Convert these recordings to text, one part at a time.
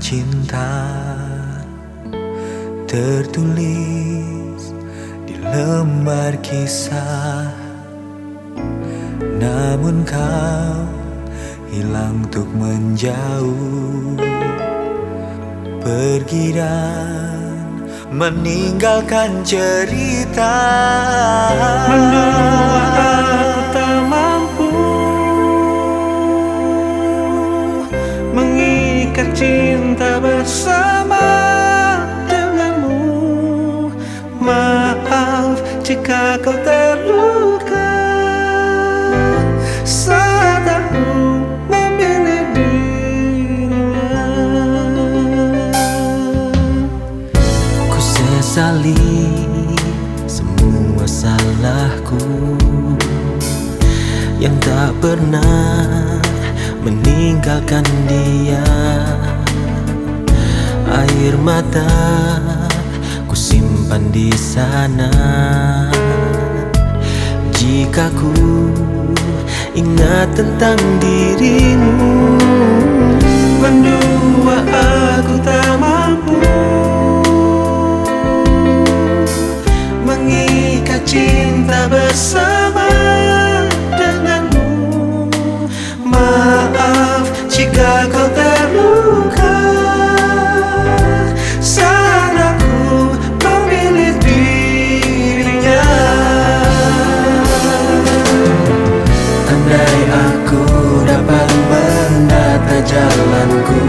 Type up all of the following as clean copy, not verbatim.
cinta tertulis di lembar kisah, namun kau hilang untuk menjauh, pergi dan meninggalkan cerita. Mendua aku tak mampu mengikat cinta bersama denganmu. Maaf jika kau terluka saat aku memilih dirinya. Ku sesali semua salahku yang tak pernah meninggalkan dia. Air mata ku simpan di sana. Jika ku ingat tentang dirimu, Mendua aku tak mampu mengikat cinta bersama denganmu. Maaf jika kau terluka saat aku memilih dirinya. andai aku dapat menata jalanku,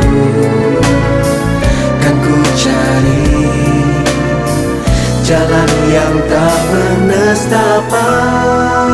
kan ku cari jalan yang tak bernestapa.